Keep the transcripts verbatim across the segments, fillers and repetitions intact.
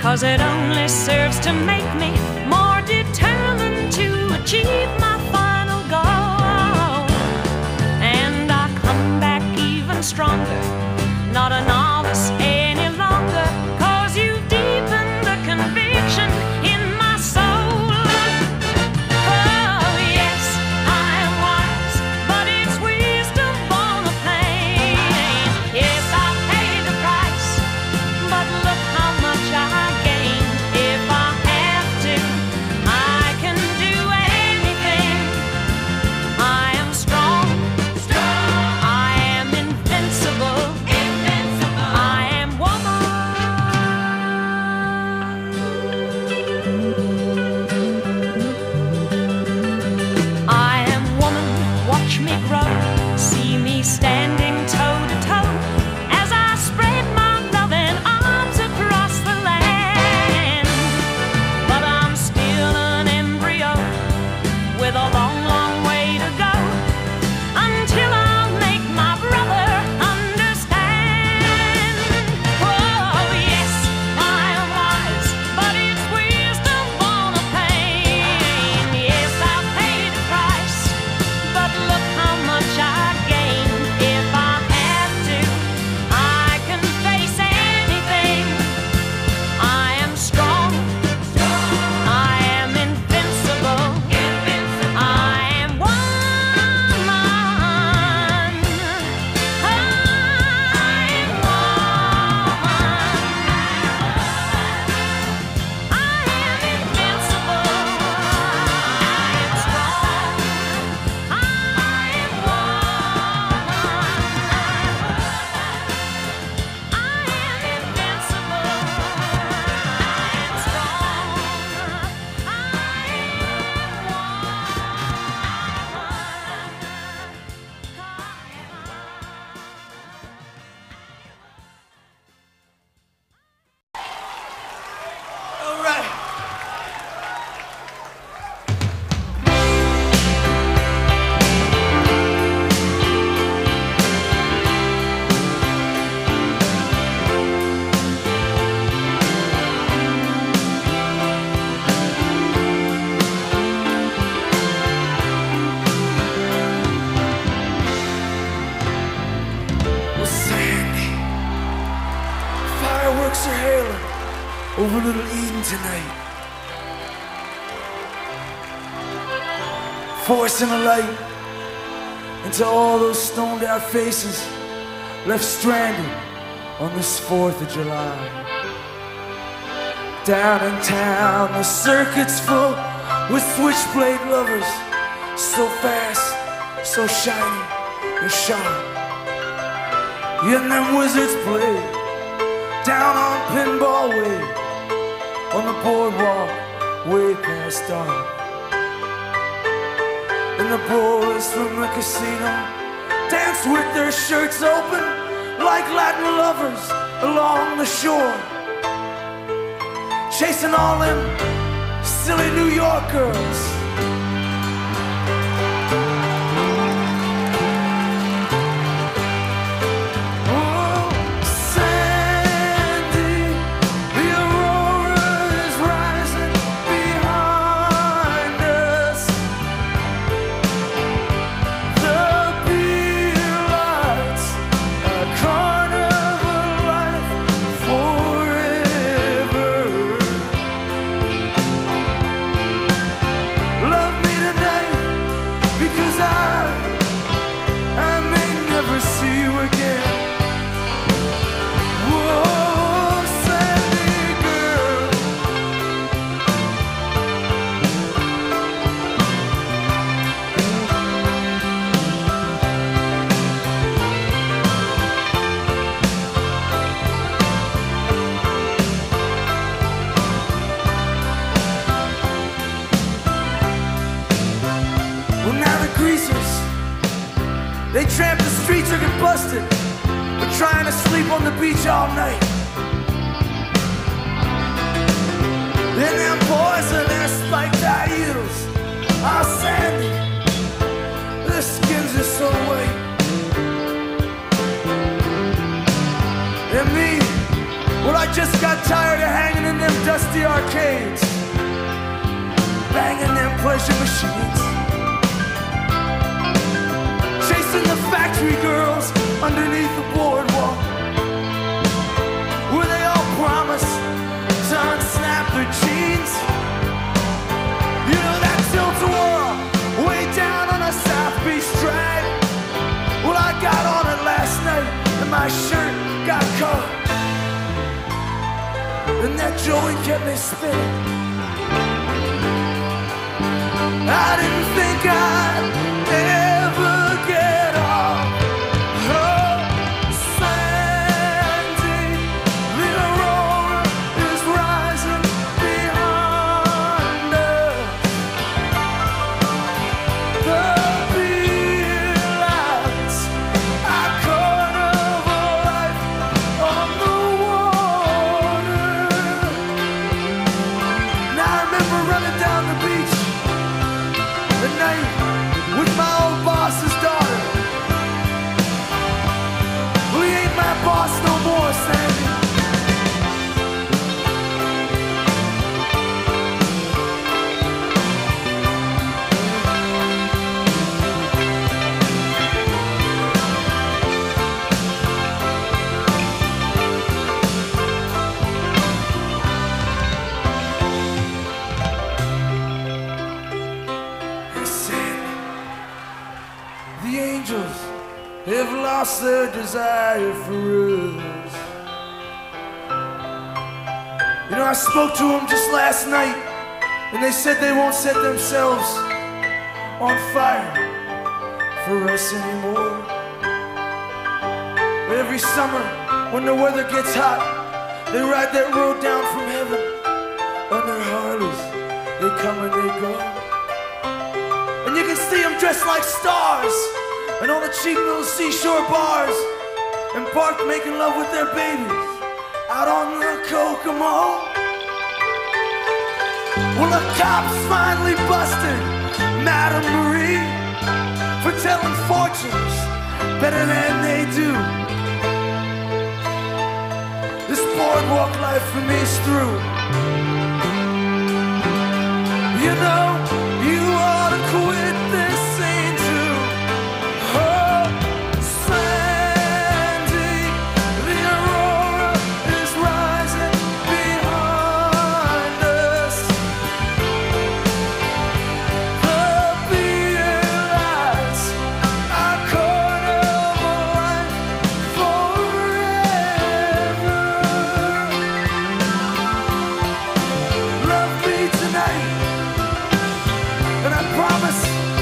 'cause it only serves to make me more determined to achieve my final goal. And I come back even stronger, not a novice any longer, 'cause you've deepened the conviction in my soul. Oh yes, I am wise, but it's wisdom born of pain. Yes, I paid the price, but look how much I gained. If I have to, I can do anything. I am strong, strong. I am invincible, invincible. I am woman. I am woman. Watch me grow. See me standing toe to toe as I spread my loving arms across the land. But I'm still an embryo with a long, long way to go until I'll make my brother understand. Oh yes, I am wise, but it's wisdom born of pain. Yes, I paid the price, but look how much I gained. If I have to, I can face anything. I am strong, I am invincible, I am woman. I am woman. I am invincible, I am strong, I am woman. I am invincible, I am strong, All right. Well, Sandy, fireworks are hailing over Little Eden tonight, forcing a light into all those stoned out faces left stranded on this fourth of July. Down in town, the circuit's full with switchblade lovers, so fast, so shiny and sharp. And them wizards play down on Pinball Way, on the boardwalk, way past dark. And the boys from the casino dance with their shirts open like Latin lovers along the shore, chasing all them silly New York girls. Oh, Sandy, the aurora is rising behind us. The beer lights a carnival life forever. Love me tonight, because I, I may never see you again. Whoa, Sandy girl. Well, now the greasers, they tramp the streets or get busted for trying to sleep on the beach all night. Then them boys in their spiked high heels, oh Sandy, their skins are so white. And me, well, I just got tired of hanging in them dusty arcades, banging them pleasure machines, chasing the factory girls underneath the boardwalk, where they all promise to unsnap their jeans. You know that tilt-a-whirl way down on a South Beach drive? Well, I got on it last night and my shirt got caught, and that joint kept me spinning. I didn't think I'd ever get off. Oh, Sandy, the aurora is rising behind us. The beer lights, our carnival life on the water. And I remember running down the beach the night with my old boss's daughter. Well, he ain't my boss no more, Sandy. The angels have lost their desire for us. You know, I spoke to them just last night, and they said they won't set themselves on fire for us anymore. But every summer, when the weather gets hot, they ride that road down from heaven on their Harleys. They come and they go. And you can see them dressed like stars and all the cheap little seashore bars, and parked making love with their babies out on the Kokomo. Well, the cops finally busted Madame Marie for telling fortunes better than they do. This boardwalk life for me is through. You know, you ought to quit this scene too. Oh, Sandy, the aurora is rising behind us. The beer lights, our carnival life forever. Love me tonight, and I promise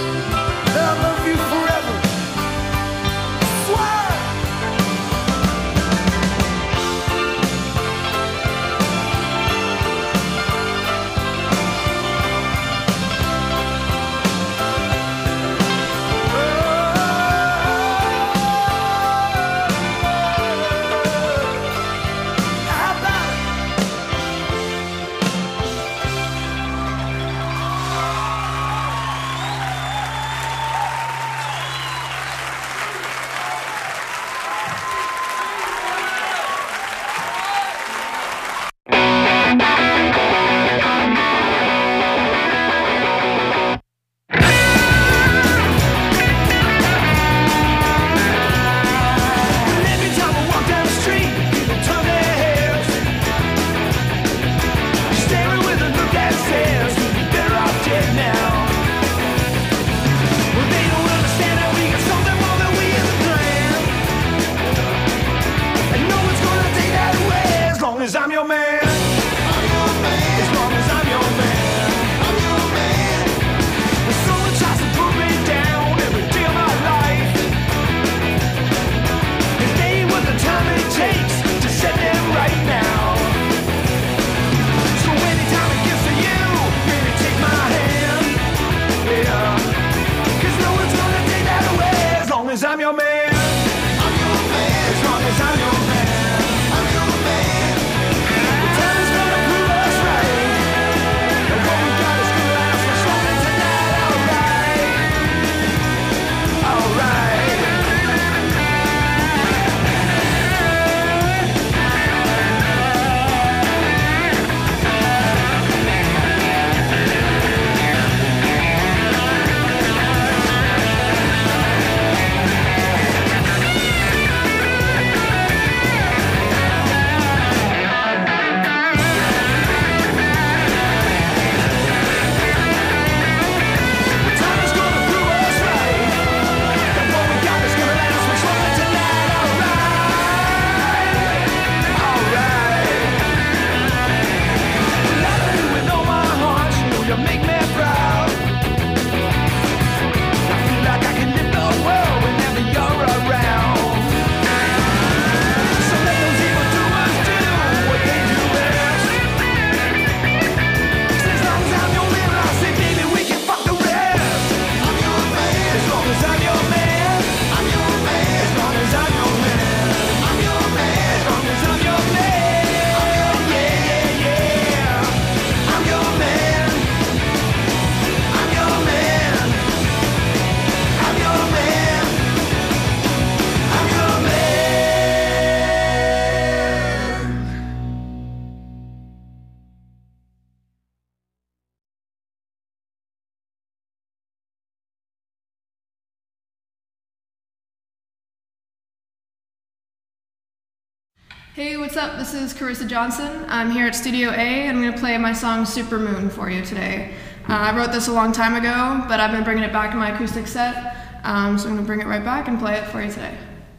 Hey, what's up? This is Carissa Johnson. I'm here at Studio A and I'm going to play my song Super Moon for you today. Uh, I wrote this a long time ago, but I've been bringing it back in my acoustic set, um, so I'm going to bring it right back and play it for you today.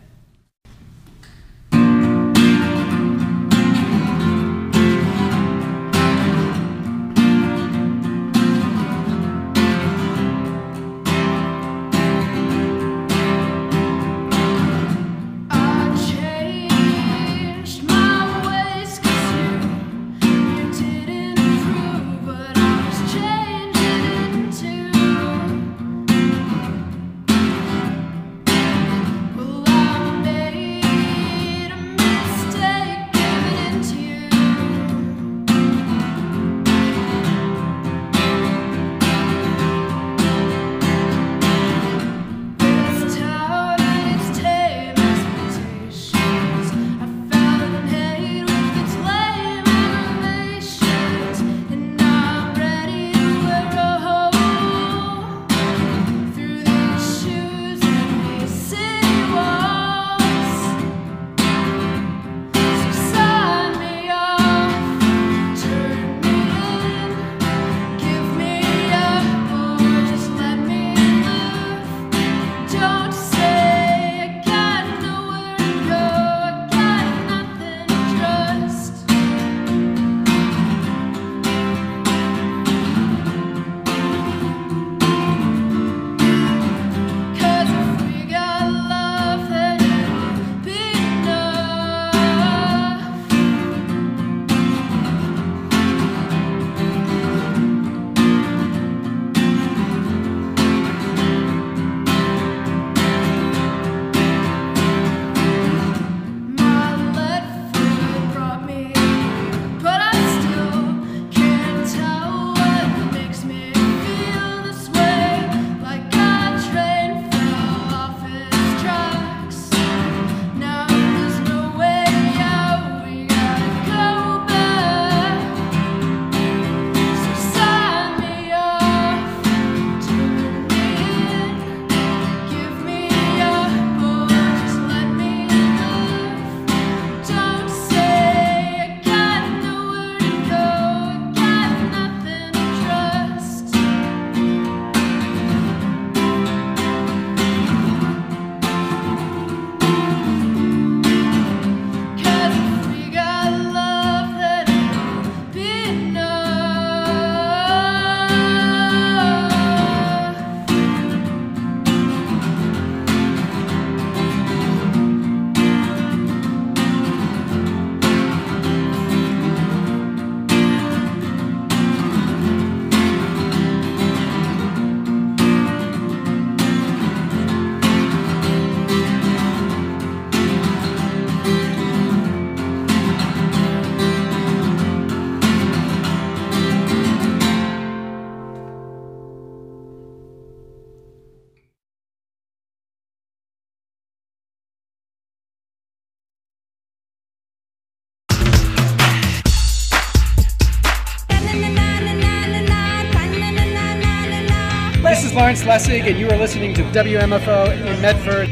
This is Lawrence Lessig, and you are listening to W M F O in Medford.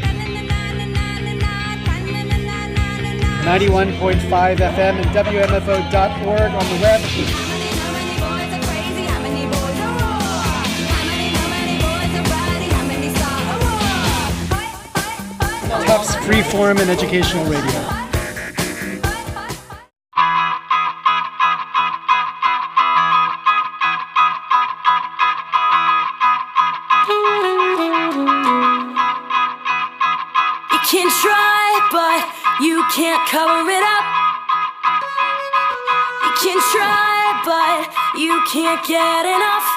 ninety-one point five F M and W M F O dot org on the web. Tufts Freeform and Educational Radio. You can try, but you can't cover it up. You can try, but you can't get enough.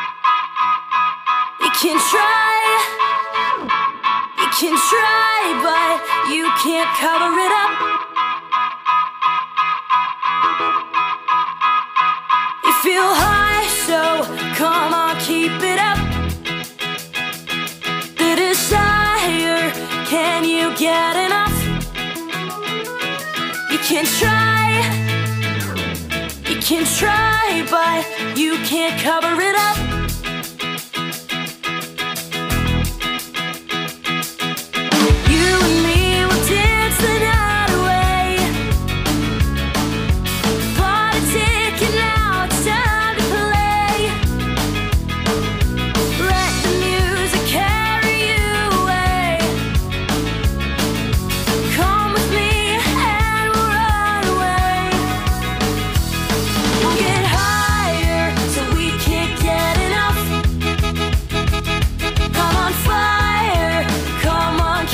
You can try, you can try, but you can't cover it up. You feel high, so come on, keep it up. The desire, can you get enough? You can try, you can try, but you can't cover it up. You and me will dance the night away.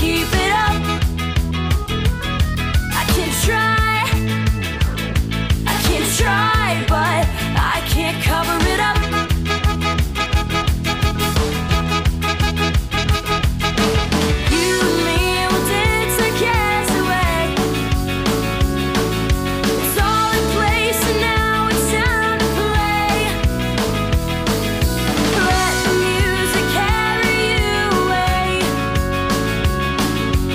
keep it up. I can try, I can try, but I can't cover it up. You and me will dance our cares away. It's all in place and now it's time to play. Let the music carry you away.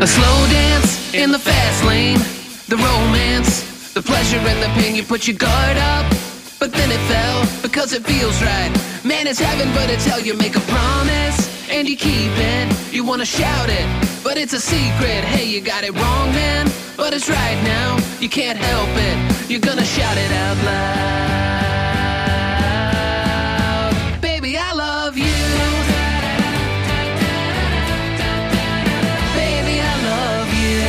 A slow dance in the fast lane, the romance, the pleasure and the pain. You put your guard up, but then it fell because it feels right. Man, it's heaven, but it's hell. You make a promise and you keep it. You wanna shout it, but it's a secret. Hey, you got it wrong, man, but it's right now. You can't help it. You're gonna shout it out loud. Baby, I love you. Baby, I love you.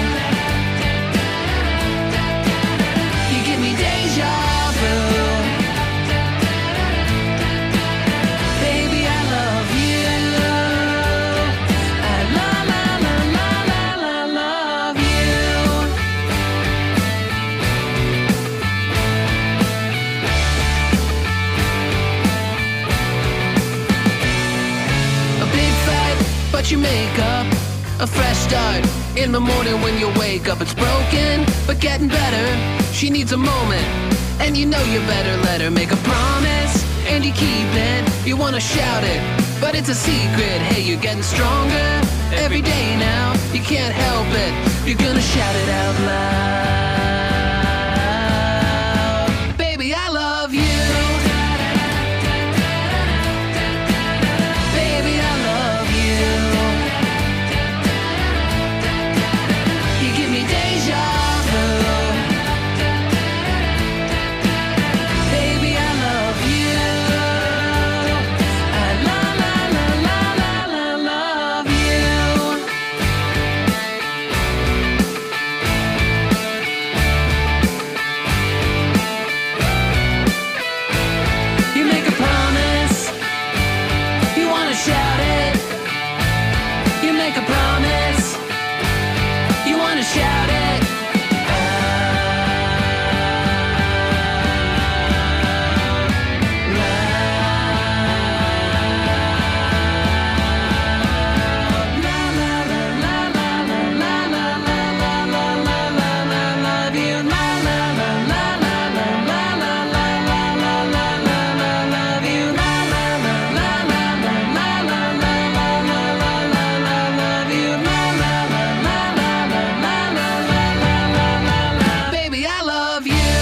You give me deja vu. Baby, I love you. I la la la la la la love you. A big fight, but you make up. A fresh start in the morning when you wake up. It's broken, but getting better. She needs a moment, and you know you better let her make a promise, and you keep it. You wanna shout it, but it's a secret. Hey, you're getting stronger every day now. You can't help it. You're gonna shout it out loud. Baby, I love you. Baby, I love you. You give me deja vu. Baby, I love you. I la la la la la la love you. You make a promise, you wanna shout it. You make a promise, you wanna shout it. Baby, I love you.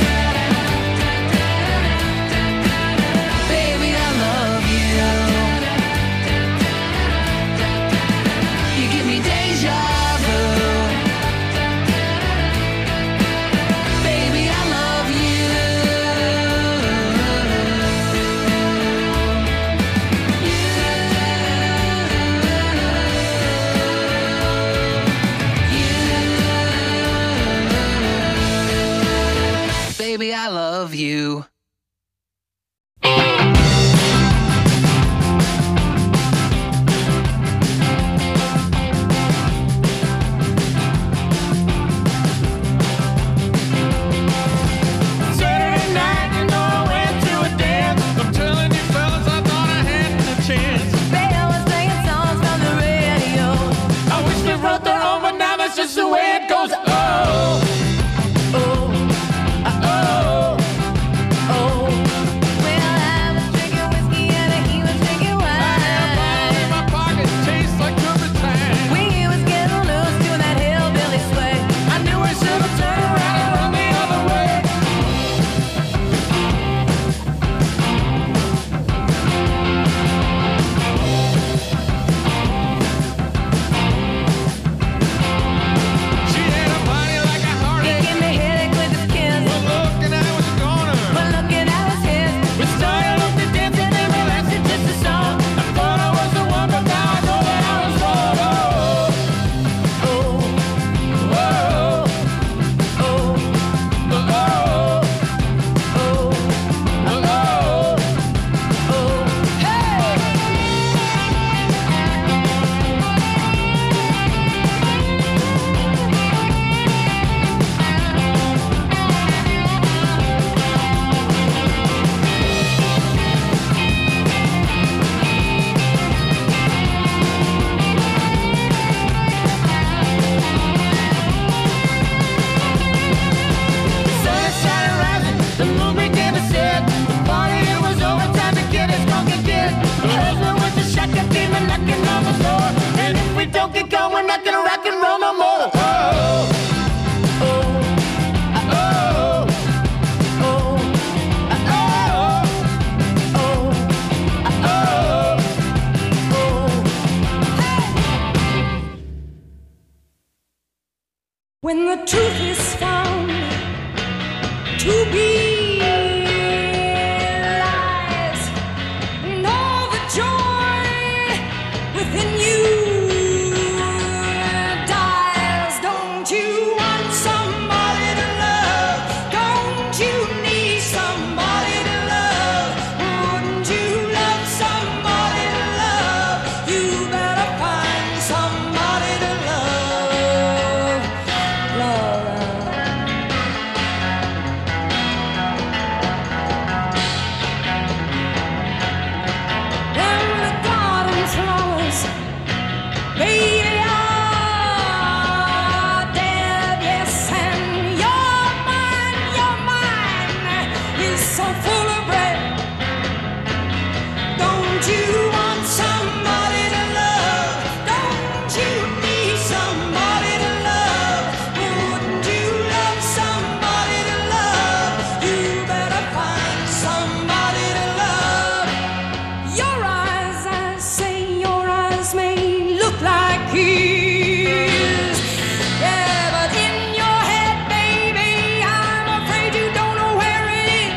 Baby, I love you. You give me deja vu. Baby, I love you. Baby, I love you. Saturday night, you know I went to a dance. I'm telling you fellas, I thought I had a chance. They always playing songs from the radio. I wish they wrote their own, but now that's just the way it goes. Oh, Oh, oh, oh. Well, I was drinking whiskey and he was drinking I had a bottle in wine. my pocket, tastes like turpentine. We was getting loose doing that hillbilly sway. I knew I should have turned around and run the other way. She had a body like a He heartache. gave me a headache with his kiss. Well, look, and I was gonna. But looking at his hips, We started off the dancing and we lasted just a song. I thought I was the one, but now I know that I was wrong. Oh, oh, oh, oh, oh, oh, oh, oh, oh. Hey! The sun started rising, the moon began to set. The party, it was over, time to get as drunk and get. The husband with the shotgun came and knocking on the door. And if we don't get going, we're not gonna rock and When the truth is found to be lies, and all the joy within you dies. Don't you want somebody to love? Don't you need somebody to love? Wouldn't you love somebody to love? You better find somebody to love. Love, love. When the garden flowers, baby, are dead, yes, and your mind, your mind is so full of bread. Don't you want somebody to love? Don't you need somebody to love? Wouldn't you love somebody to love? You better find somebody to love. Your eyes, I say, your eyes may look like his. Yeah, but in your head, baby, I'm afraid you don't know where it is.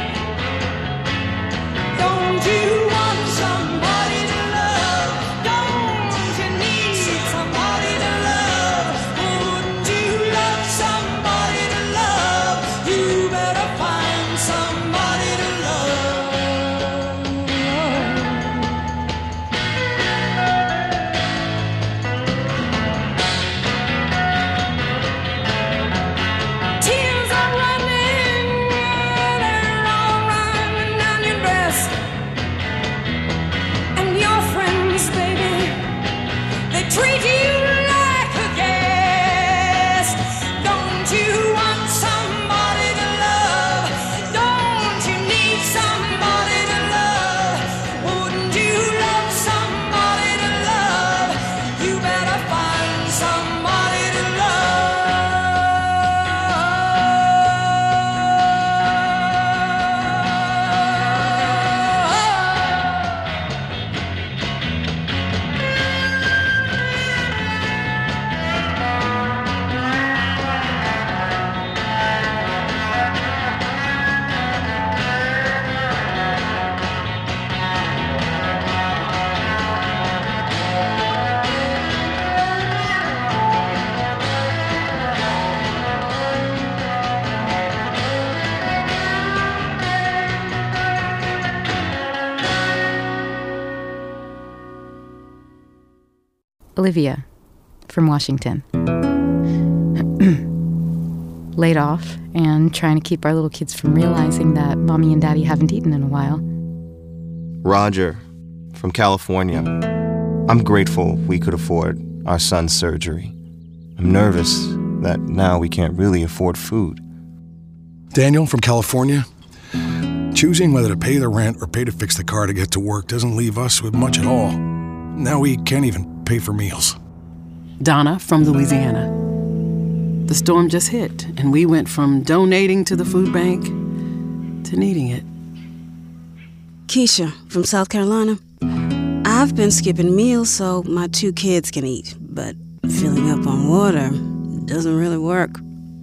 Don't you want somebody to love? Don't you need somebody to love? Wouldn't you love somebody to love? You better find somebody to love. Tears are running, they're all running down your breast. And your friends, baby, they treat you like a guest. Don't you want somebody to love? Don't you need somebody to love? Wouldn't you love somebody to love? You better find somebody to Olivia from Washington. Laid off and trying to keep our little kids from realizing that mommy and daddy haven't eaten in a while. Roger from California. I'm grateful we could afford our son's surgery. I'm nervous that now we can't really afford food. Daniel from California. Choosing whether to pay the rent or pay to fix the car to get to work doesn't leave us with much at all. Now we can't even pay for meals. Donna from Louisiana. The storm just hit, and we went from donating to the food bank to needing it. Keisha from South Carolina. I've been skipping meals so my two kids can eat, but filling up on water doesn't really work.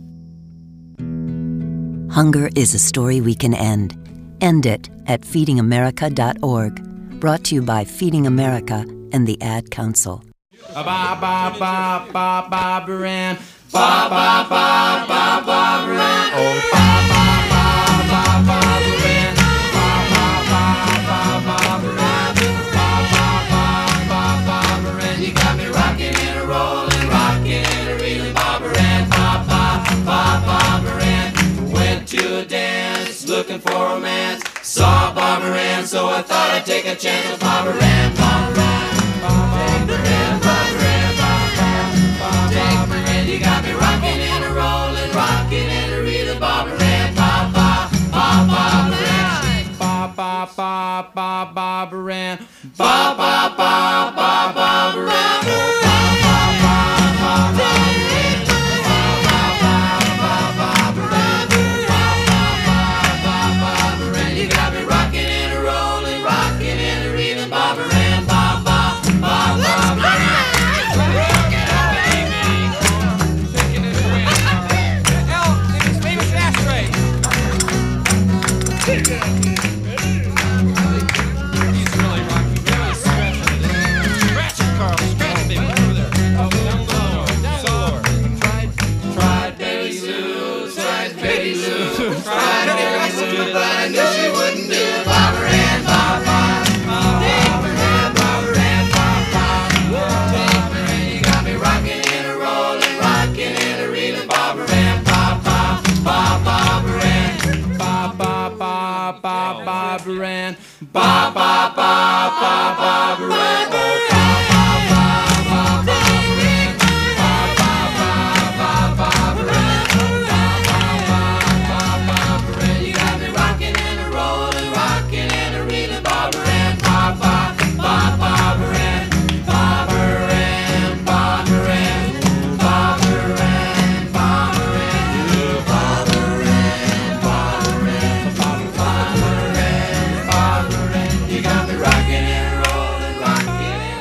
Hunger is a story we can end. End it at feeding america dot org. Brought to you by Feeding America and the Ad Council. Ba ba ba ba ba Baran. Ba ba ba ba ba Baran. Oh ba ba ba ba ba Baran. Ba ba ba ba ba Baran. Ba ba ba ba ba Baran. You got me rocking and a rolling, rocking and a reeling, Ba Baran. Ba ba ba ba Baran. Went to a dance looking for romance. Saw Ba Baran, so I thought I'd take a chance with Ba Baran. Ba Baran. Ba Baran. Ba Baran. Ba Baran. You got me rocking and a rolling, rocking and a reeling, Ba Baran. Ba ba ba ba Baran. Ba ba ba ba ba Baran. Ba ba ba ba ba Baran. Ba ba ba ba ba Baran. Ba ba ba ba ba Baran. Ba ba ba ba ba Baran. You got me rocking and a rolling, rocking and a reeling, Ba Baran. Ba ba ba ba Baran. Rock it up, baby. Taking it away. Carl. Scratch it, baby. Right over there. Oh, down low. Down lower. Tried, tried Betty Lou. Tried Betty Lou. Tried Betty Lou, but I knew she wouldn't do it. Barbara Ann, Barbara. Barbara Ann, Barbara Ann, Barbara. Barbara Ann, you got me rocking and a rolling, rocking and a reeling. Barbara Ann, Barbara. Barbara Ann. Barbara, Barbara, Barbara Ann. Barbara, Barbara, Barbara Ann. You got me rocking and rolling, rocking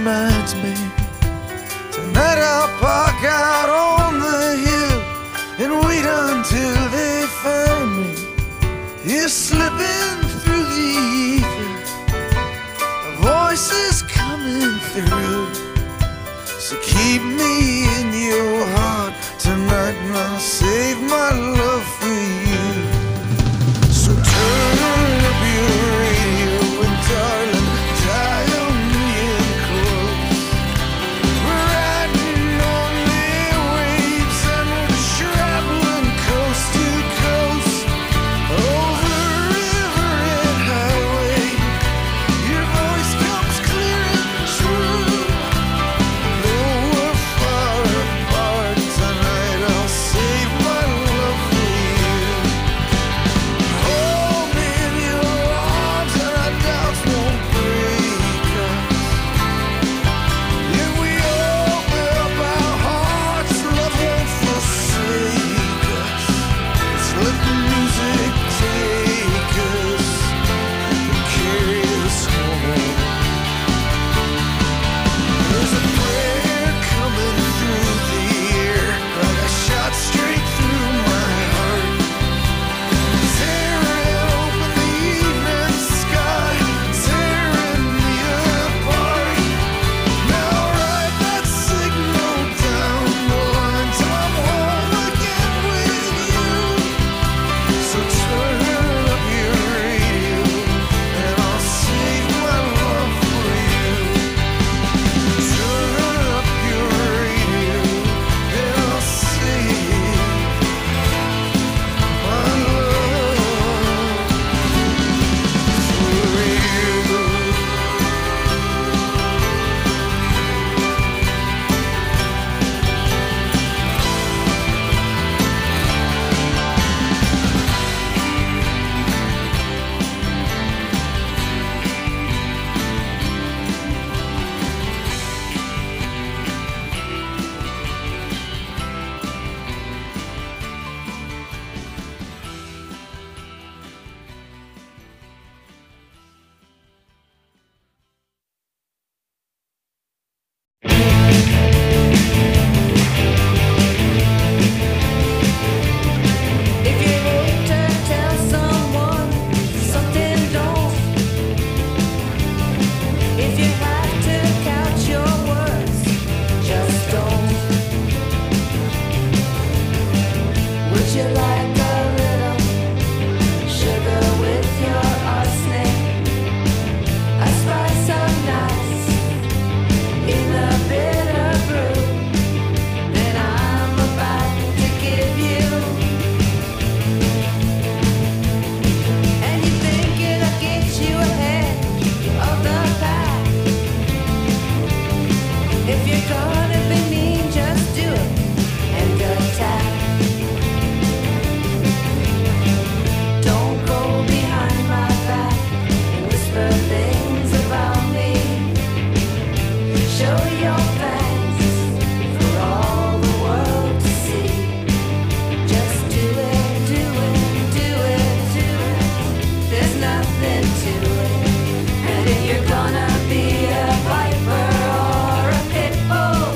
reminds me. Tonight I'll park out on the hill and wait until they find me. You're slipping through the ether, a voice is coming through. So keep me in your heart tonight and I'll save my love for you. So turn up your radio and darling, dial me in close. We're riding on the waves and we're traveling coast to coast, over river and highway. Your voice comes clear and true. Though we're far apart tonight, I'll save my love for you. Hold me in your arms and our doubts won't break us. If we open up our hearts, love won't forsake us. Let's let the music take us and carry us home. There's a prayer coming through the air, like a shot straight through my heart. Tearing open the evening sky, tearing me apart. Now write that signal down the line till I'm home again with you. So turn up your radio and I'll save my love for you. Turn up your radio and I'll save my love for you. If you hate to tell someone something, don't. If you have to count your words, just don't. Would you like a little sugar with your arsenic? A spice of nice in the bitter brew that I'm about to give you. And you think it'll get you ahead of the pack. If you're gonna be mean, just do it and attack. Don't go behind my back and whisper things about me. Show your fangs for all the world to see. Just do it, do it, do it, do it. There's nothing to it. And if you're gonna be a viper or a pit bull,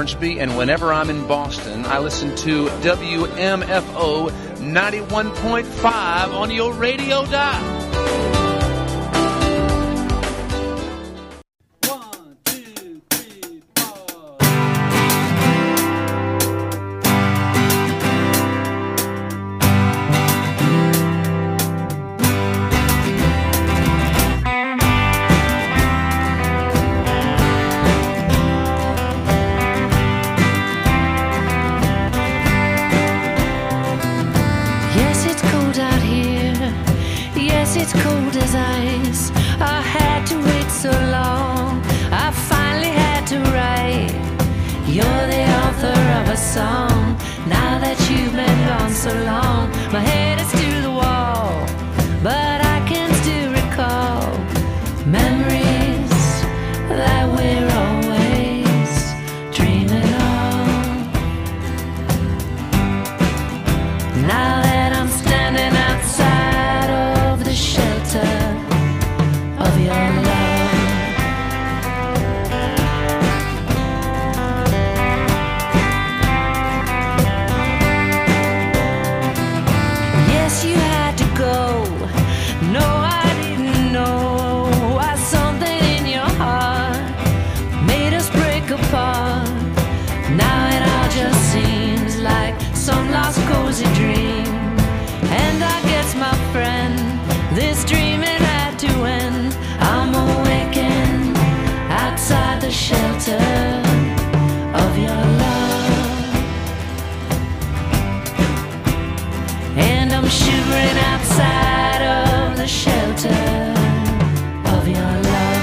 Orangeby, and whenever I'm in Boston, I listen to W M F O ninety-one point five on your radio dial. Yes, it's cold out here. Yes, it's cold as ice. I had to wait so long. I finally had to write. You're the author of a song. Now that you've been gone so long, my head is to the wall, but I can still recall memories that we're always dreaming of. Now that I'm standing outside of the shelter of your love, yes, you had to go. No, I didn't know why something in your heart made us break apart. Now it all just seems like some lost cozy dream. And I guess, my friend, this dream it had to end. I'm awakened outside the shelter of your love, and I'm shivering outside of the shelter of your love.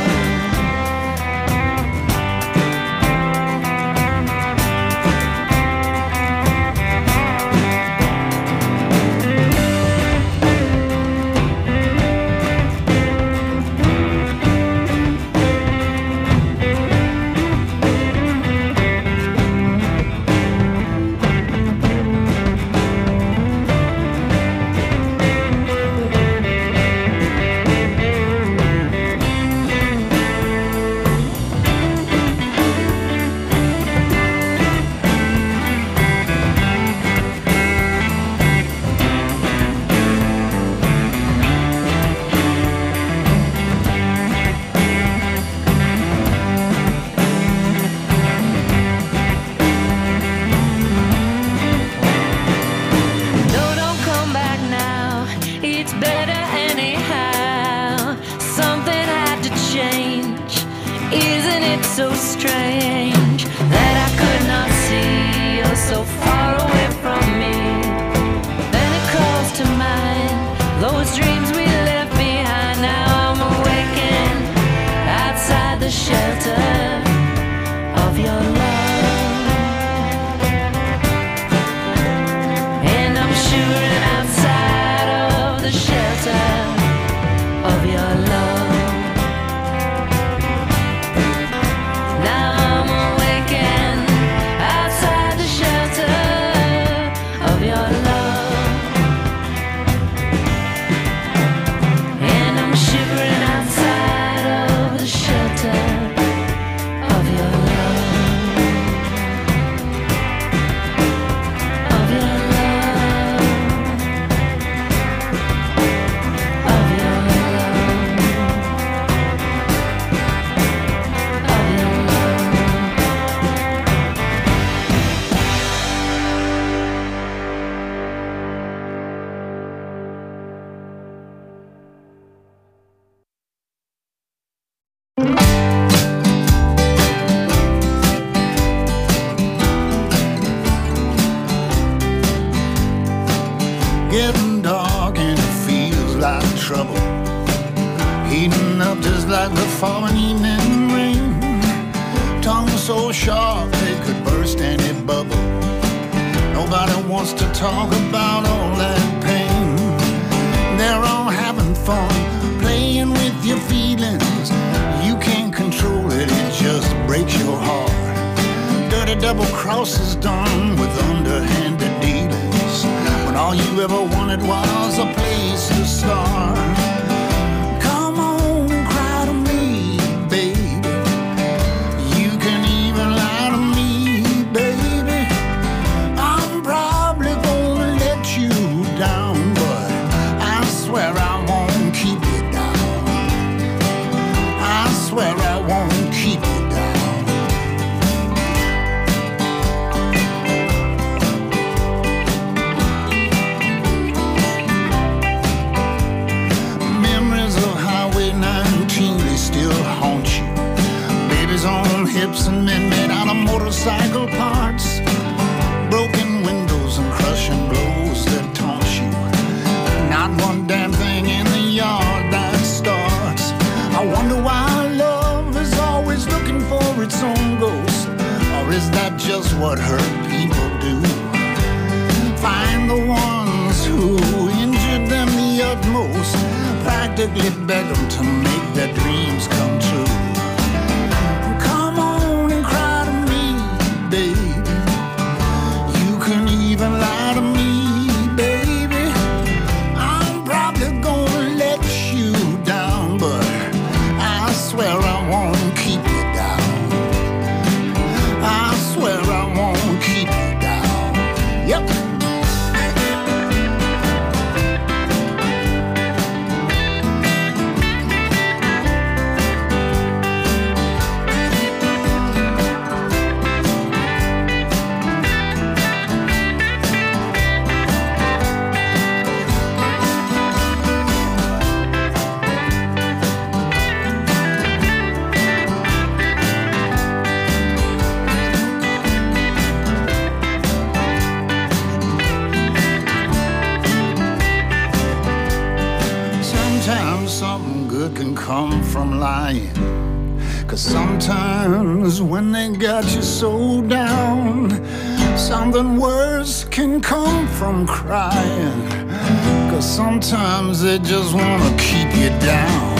No, don't come back now. It's better anyhow. Something had to change. Isn't it so strange that I could not see you're so far away from me? Then it calls to mind those dreams we left behind. Now I'm awakened outside the shelter of your love, and I'm shivering outside of the shelter of your love. Now I'm awakened outside the shelter of your love, and I'm shivering outside of the shelter of your love, of your love, of your love, of your love. Getting dark and it feels like trouble, heating up just like the falling evening rain. Tongue so sharp they could burst any bubble. Nobody wants to talk about all that pain. They're all having fun, playing with your feelings. You can't control it, it just breaks your heart. Dirty double crosses done with underhanded dealings, when all you ever wanted was a place to start. Come on, cry to me, baby. You can even lie to me, what hurt people do. Find the ones who injured them the utmost, practically beg them to make their dreams come true. Come on and cry to me, baby. You can even lie to me, baby. I'm probably gonna let you down, but I swear I won't keep you down. I swear I won't keep you down. Yep. Something good can come from lying. Cause sometimes when they got you so down, something worse can come from crying. Cause sometimes they just wanna keep you down.